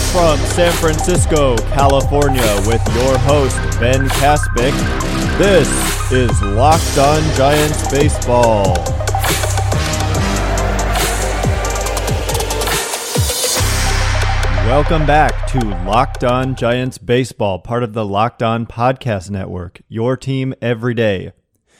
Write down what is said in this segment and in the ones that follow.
from San Francisco, California, with your host, Ben Kaspick. This is Locked On Giants Baseball. Welcome back to Locked On Giants Baseball, part of the Locked On Podcast Network, your team every day.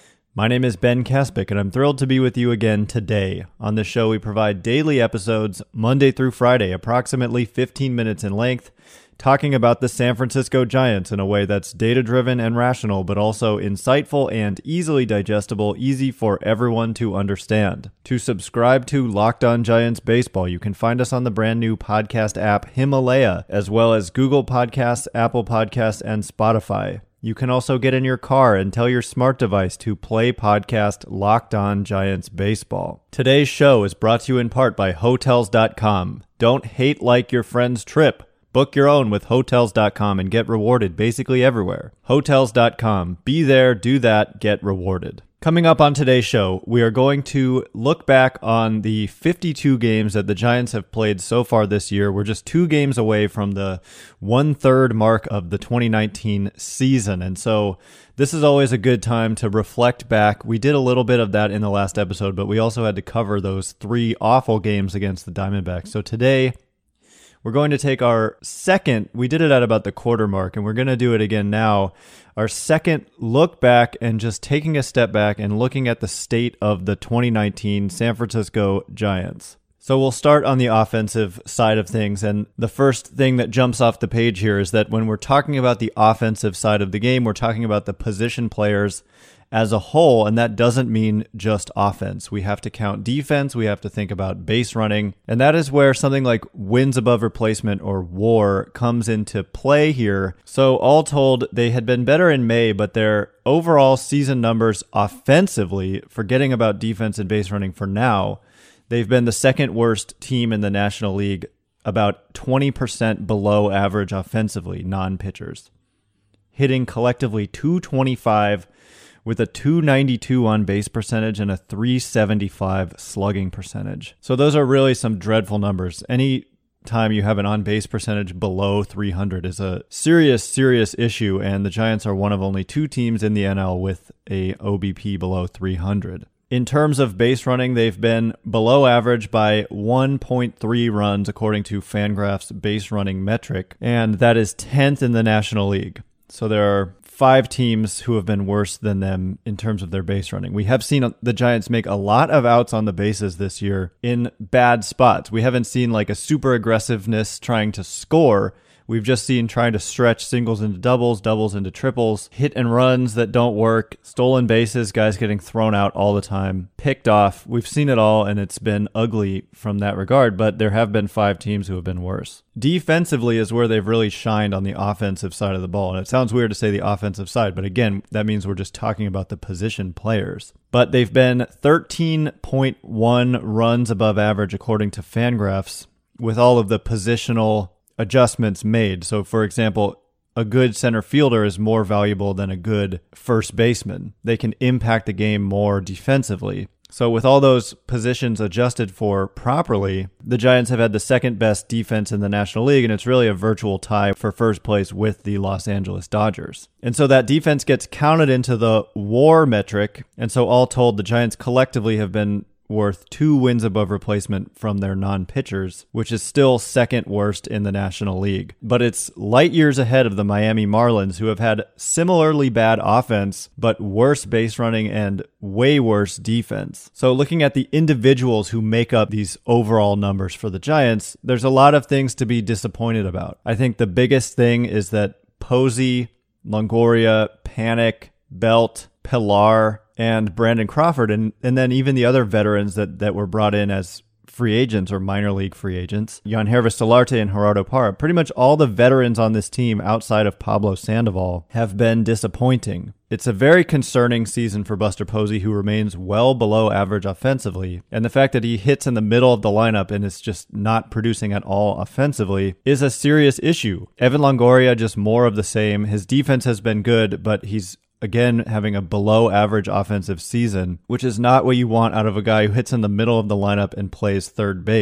My name is Ben Kaspick, and I'm thrilled to be with you again today. On this show, we provide daily episodes Monday through Friday, approximately 15 minutes in length, talking about the San Francisco Giants in a way that's data-driven and rational, but also insightful and easily digestible, easy for everyone to understand. To subscribe to Locked On Giants Baseball, you can find us on the brand new podcast app Himalaya, as well as Google Podcasts, Apple Podcasts, and Spotify. You can also get in your car and tell your smart device to play podcast Locked On Giants Baseball. Today's show is brought to you in part by Hotels.com. Don't hate like your friend's trip. Book your own with Hotels.com and get rewarded basically everywhere. Hotels.com. Be there, do that, get rewarded. Coming up on today's show, we are going to look back on the 52 games that the Giants have played so far this year. We're just 2 games away from the 1/3 mark of the 2019 season. And so this is always a good time to reflect back. We did a little bit of that in the last episode, but we also had to cover those 3 awful games against the Diamondbacks. So today, we're going to take our second, we did it at about the quarter mark, and we're going to do it again now, our second look back and just taking a step back and looking at the state of the 2019 San Francisco Giants. So we'll start on the offensive side of things, and the first thing that jumps off the page here is that when we're talking about the offensive side of the game, we're talking about the position players as a whole, and that doesn't mean just offense. We have to count defense, we have to think about base running, and that is where something like wins above replacement or WAR comes into play here. So all told, they had been better in May, but their overall season numbers offensively, forgetting about defense and base running for now, they've been the second worst team in the National League, about 20% below average offensively, non-pitchers, hitting collectively .225 with a .292 on base percentage and a .375 slugging percentage. So those are really some dreadful numbers. Any time you have an on-base percentage below 300 is a serious issue, and the Giants are one of only 2 teams in the NL with a OBP below 300. In terms of base running, they've been below average by 1.3 runs according to Fangraph's base running metric, and that is 10th in the National League. So there are 5 teams who have been worse than them in terms of their base running. We have seen the Giants make a lot of outs on the bases this year in bad spots. We haven't seen like a super aggressiveness trying to score. We've just seen trying to stretch singles into doubles, doubles into triples, hit and runs that don't work, stolen bases, guys getting thrown out all the time, picked off. We've seen it all, and it's been ugly from that regard, but there have been 5 teams who have been worse. Defensively is where they've really shined on the offensive side of the ball, and it sounds weird to say the offensive side, but again, that means we're just talking about the position players. But they've been 13.1 runs above average according to Fangraphs, with all of the positional adjustments made. So, for example, a good center fielder is more valuable than a good first baseman. They can impact the game more defensively. So with all those positions adjusted for properly, the Giants have had the second best defense in the National League, and it's really a virtual tie for first place with the Los Angeles Dodgers. And so that defense gets counted into the WAR metric, and so all told, the Giants collectively have been worth 2 wins above replacement from their non-pitchers, which is still second worst in the National League. But it's light years ahead of the Miami Marlins, who have had similarly bad offense, but worse base running and way worse defense. So looking at the individuals who make up these overall numbers for the Giants, there's a lot of things to be disappointed about. I think the biggest thing is that Posey, Longoria, Panik, Belt, Pilar, and Brandon Crawford, and then even the other veterans that were brought in as free agents or minor league free agents, Yangervis Solarte and Gerardo Parra, pretty much all the veterans on this team outside of Pablo Sandoval have been disappointing. It's a very concerning season for Buster Posey, who remains well below average offensively, and the fact that he hits in the middle of the lineup and is just not producing at all offensively is a serious issue. Evan Longoria, just more of the same. His defense has been good, but he's again having a below average offensive season, which is not what you want out of a guy who hits in the middle of the lineup and plays third base.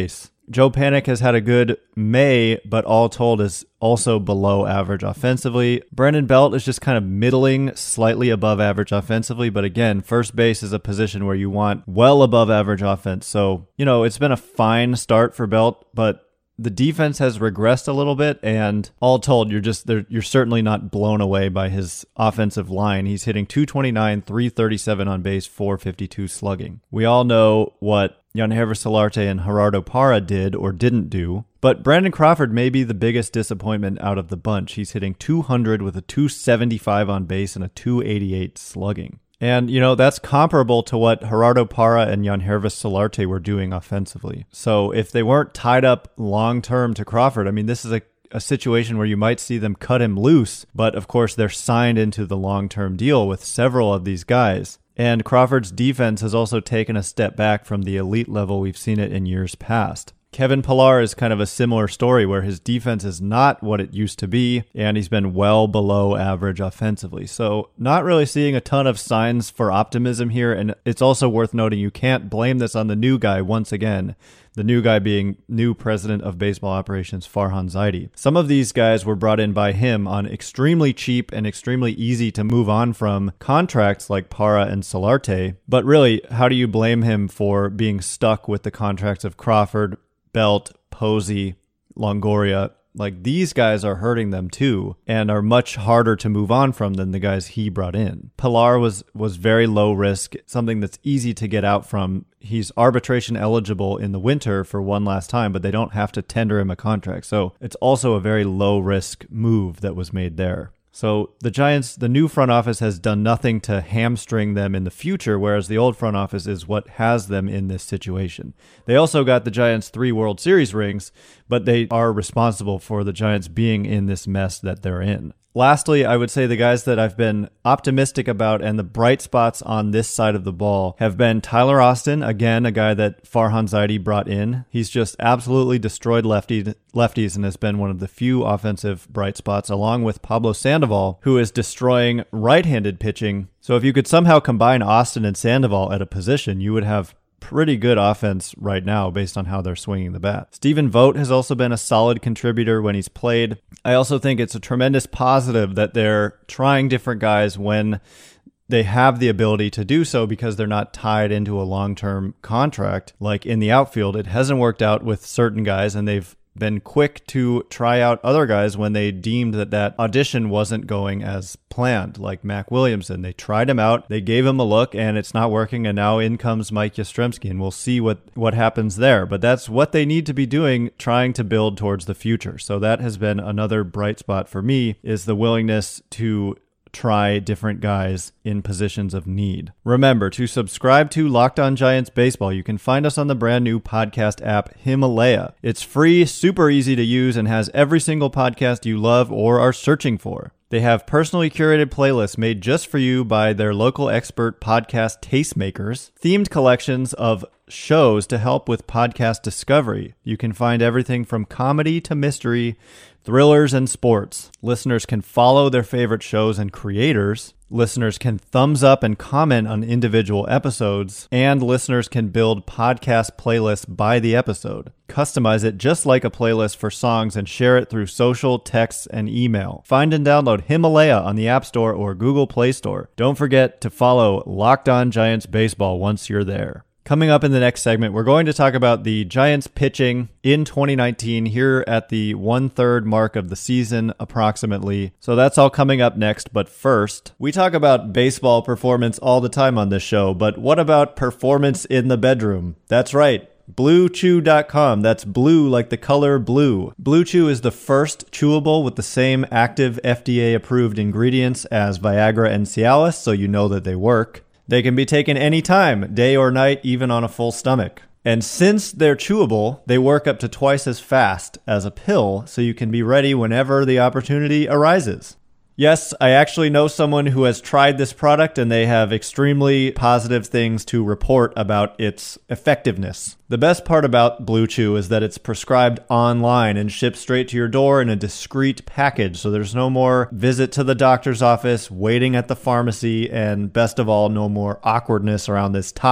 Joe Panik has had a good May, but all told is also below average offensively. Brandon Belt is just kind of middling, slightly above average offensively. But again, first base is a position where you want well above average offense. So, it's been a fine start for Belt, but the defense has regressed a little bit, and all told, you're certainly not blown away by his offensive line. He's hitting .229, .337 on base, .452 slugging. We all know what Yangervis Solarte and Gerardo Parra did or didn't do, but Brandon Crawford may be the biggest disappointment out of the bunch. He's hitting .200 with a .275 on base and a .288 slugging. And, that's comparable to what Gerardo Parra and Yangervis Solarte were doing offensively. So if they weren't tied up long-term to Crawford, this is a situation where you might see them cut him loose, but of course they're signed into the long-term deal with several of these guys. And Crawford's defense has also taken a step back from the elite level we've seen it in years past. Kevin Pillar is kind of a similar story where his defense is not what it used to be, and he's been well below average offensively. So not really seeing a ton of signs for optimism here, and it's also worth noting you can't blame this on the new guy once again. The new guy being new president of baseball operations, Farhan Zaidi. Some of these guys were brought in by him on extremely cheap and extremely easy to move on from contracts like Parra and Solarte. But really, how do you blame him for being stuck with the contracts of Crawford, Belt, Posey, Longoria? Like, these guys are hurting them too and are much harder to move on from than the guys he brought in. Pillar was very low risk, something that's easy to get out from. He's arbitration eligible in the winter for one last time, but they don't have to tender him a contract. So it's also a very low risk move that was made there. So the Giants, the new front office has done nothing to hamstring them in the future, whereas the old front office is what has them in this situation. They also got the Giants 3 World Series rings, but they are responsible for the Giants being in this mess that they're in. Lastly, I would say the guys that I've been optimistic about and the bright spots on this side of the ball have been Tyler Austin, again, a guy that Farhan Zaidi brought in. He's just absolutely destroyed lefties and has been one of the few offensive bright spots, along with Pablo Sandoval, who is destroying right-handed pitching. So if you could somehow combine Austin and Sandoval at a position, you would have pretty good offense right now based on how they're swinging the bat. Stephen Vogt has also been a solid contributor when he's played. I also think it's a tremendous positive that they're trying different guys when they have the ability to do so because they're not tied into a long-term contract. Like in the outfield, it hasn't worked out with certain guys, and they've been quick to try out other guys when they deemed that audition wasn't going as planned, like Mac Williamson. They tried him out, they gave him a look, and it's not working, and now in comes Mike Yastrzemski, and we'll see what happens there. But that's what they need to be doing, trying to build towards the future. So that has been another bright spot for me, is the willingness to try different guys in positions of need. Remember to subscribe to Locked On Giants Baseball. You can find us on the brand new podcast app Himalaya. It's free, super easy to use, and has every single podcast you love or are searching for. They have personally curated playlists made just for you by their local expert podcast tastemakers, themed collections of shows to help with podcast discovery. You can find everything from comedy to mystery, thrillers, and sports. Listeners can follow their favorite shows and creators. Listeners can thumbs up and comment on individual episodes, and listeners can build podcast playlists by the episode. Customize it just like a playlist for songs and share it through social, texts, and email. Find and download Himalaya on the App Store or Google Play Store. Don't forget to follow Locked On Giants Baseball once you're there. Coming up in the next segment, we're going to talk about the Giants pitching in 2019 here at the 1/3 mark of the season approximately. So that's all coming up next. But first, we talk about baseball performance all the time on this show. But what about performance in the bedroom? That's right. BlueChew.com. That's blue like the color blue. Blue Chew is the first chewable with the same active FDA-approved ingredients as Viagra and Cialis, so you know that they work. They can be taken anytime, day or night, even on a full stomach. And since they're chewable, they work up to twice as fast as a pill, so you can be ready whenever the opportunity arises. Yes, I actually know someone who has tried this product, and they have extremely positive things to report about its effectiveness. The best part about Blue Chew is that it's prescribed online and shipped straight to your door in a discreet package, so there's no more visit to the doctor's office, waiting at the pharmacy, and best of all, no more awkwardness around this topic.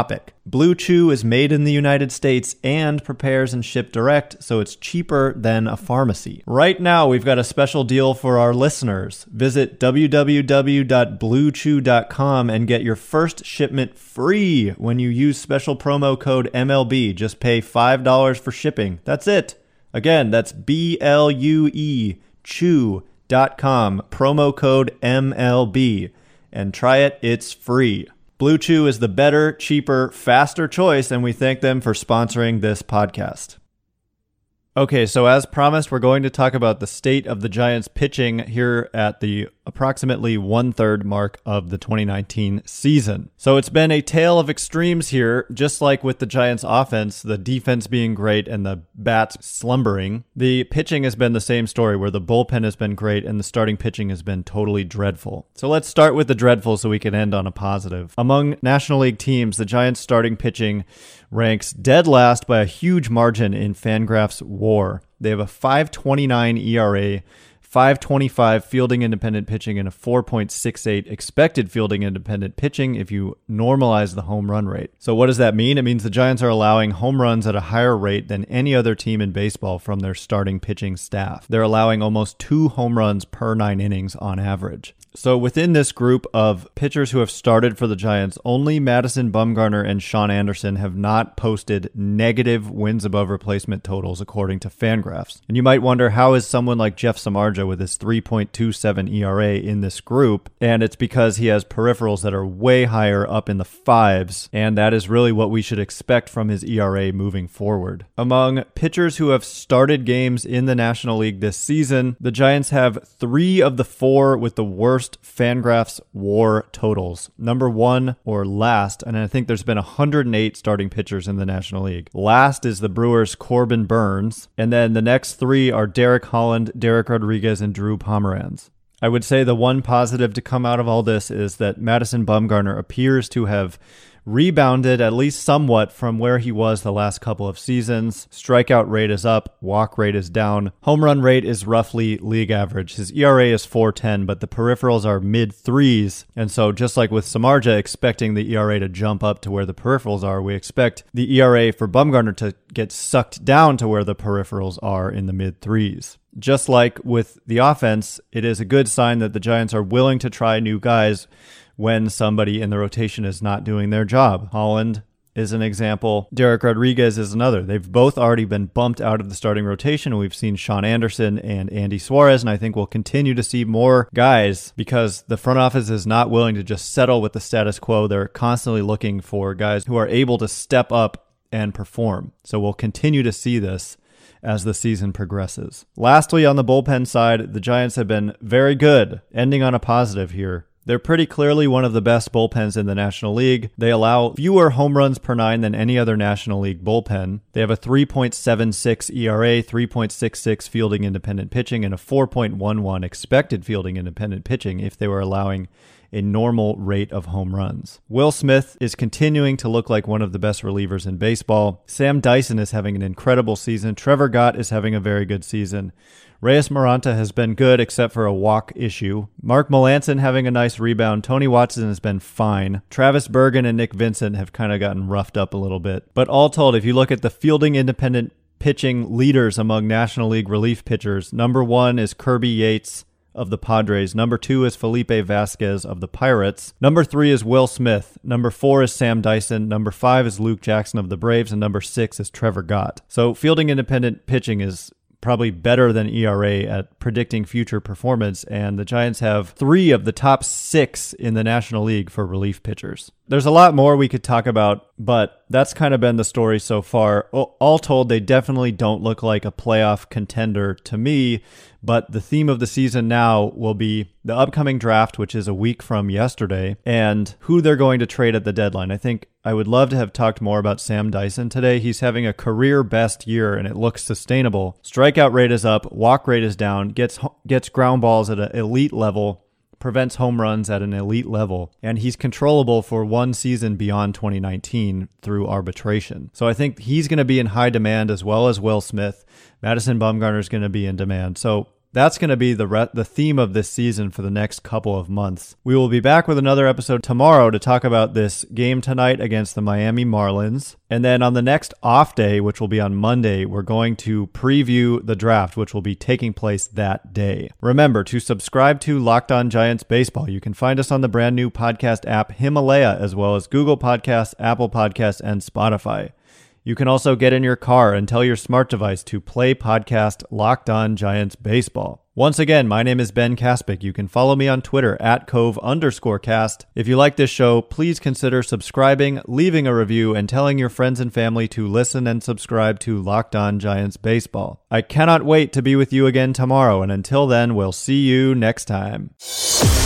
Blue Chew is made in the United States and prepares and shipped direct, so it's cheaper than a pharmacy. Right now, we've got a special deal for our listeners. Visit www.bluechew.com and get your first shipment free when you use special promo code MLB. Just pay $5 for shipping. That's it. Again, that's BLUE Chew.com, promo code MLB, and try it. It's free. Blue Chew is the better, cheaper, faster choice, and we thank them for sponsoring this podcast. Okay, so as promised, we're going to talk about the state of the Giants pitching here at the approximately 1/3 mark of the 2019 season. So it's been a tale of extremes here, just like with the Giants offense, the defense being great and the bats slumbering. The pitching has been the same story, where the bullpen has been great and the starting pitching has been totally dreadful. So let's start with the dreadful so we can end on a positive. Among National League teams, the Giants starting pitching ranks dead last by a huge margin in Fangraphs WAR. They have a 5.29 ERA, 5.25 fielding independent pitching, and a 4.68 expected fielding independent pitching if you normalize the home run rate. So what does that mean? It means the Giants are allowing home runs at a higher rate than any other team in baseball from their starting pitching staff. They're allowing almost 2 home runs per 9 innings on average. So within this group of pitchers who have started for the Giants, only Madison Bumgarner and Sean Anderson have not posted negative wins above replacement totals according to Fangraphs. And you might wonder, how is someone like Jeff Samardzija with his 3.27 ERA in this group? And it's because he has peripherals that are way higher, up in the 5s, and that is really what we should expect from his ERA moving forward. Among pitchers who have started games in the National League this season, the Giants have 3 of the 4 with the worst Fangraphs WAR totals. Number 1 or last, and I think there's been 108 starting pitchers in the National League. Last is the Brewers' Corbin Burns, and then the next 3 are Derek Holland, Derek Rodriguez, and Drew Pomeranz. I would say the one positive to come out of all this is that Madison Bumgarner appears to have rebounded at least somewhat from where he was the last couple of seasons. Strikeout rate is up, walk rate is down, home run rate is roughly league average. His ERA is 4.10, but the peripherals are mid-3s, and so just like with Samardzija expecting the ERA to jump up to where the peripherals are, we expect the ERA for Bumgarner to get sucked down to where the peripherals are in the mid-3s. Just like with the offense, it is a good sign that the Giants are willing to try new guys when somebody in the rotation is not doing their job. Holland is an example. Derek Rodriguez is another. They've both already been bumped out of the starting rotation. We've seen Sean Anderson and Andy Suarez, and I think we'll continue to see more guys because the front office is not willing to just settle with the status quo. They're constantly looking for guys who are able to step up and perform. So we'll continue to see this as the season progresses. Lastly, on the bullpen side, the Giants have been very good, ending on a positive here. They're pretty clearly one of the best bullpens in the National League. They allow fewer home runs per 9 than any other National League bullpen. They have a 3.76 ERA, 3.66 fielding independent pitching, and a 4.11 expected fielding independent pitching if they were allowing a normal rate of home runs. Will Smith is continuing to look like one of the best relievers in baseball. Sam Dyson is having an incredible season. Trevor Gott is having a very good season. Reyes Maranta has been good except for a walk issue. Mark Melancon having a nice rebound. Tony Watson has been fine. Travis Bergen and Nick Vincent have kind of gotten roughed up a little bit. But all told, if you look at the fielding independent pitching leaders among National League relief pitchers, number 1 is Kirby Yates of the Padres. Number 2 is Felipe Vasquez of the Pirates. Number 3 is Will Smith. Number 4 is Sam Dyson. Number 5 is Luke Jackson of the Braves. And number 6 is Trevor Gott. So fielding independent pitching is probably better than ERA at predicting future performance, and the Giants have 3 of the top 6 in the National League for relief pitchers. There's a lot more we could talk about, but that's kind of been the story so far. All told, they definitely don't look like a playoff contender to me, but the theme of the season now will be the upcoming draft, which is a week from yesterday, and who they're going to trade at the deadline. I think I would love to have talked more about Sam Dyson today. He's having a career best year, and it looks sustainable. Strikeout rate is up, walk rate is down, gets ground balls at an elite level, prevents home runs at an elite level, and he's controllable for one season beyond 2019 through arbitration. So I think he's going to be in high demand as well as Will Smith. Madison Bumgarner is going to be in demand. So that's going to be the theme of this season for the next couple of months. We will be back with another episode tomorrow to talk about this game tonight against the Miami Marlins. And then on the next off day, which will be on Monday, we're going to preview the draft, which will be taking place that day. Remember to subscribe to Locked On Giants Baseball. You can find us on the brand new podcast app Himalaya, as well as Google Podcasts, Apple Podcasts, and Spotify. You can also get in your car and tell your smart device to play podcast Locked On Giants Baseball. Once again, my name is Ben Kaspick. You can follow me on Twitter at @Cove_cast. If you like this show, please consider subscribing, leaving a review, and telling your friends and family to listen and subscribe to Locked On Giants Baseball. I cannot wait to be with you again tomorrow, and until then, we'll see you next time.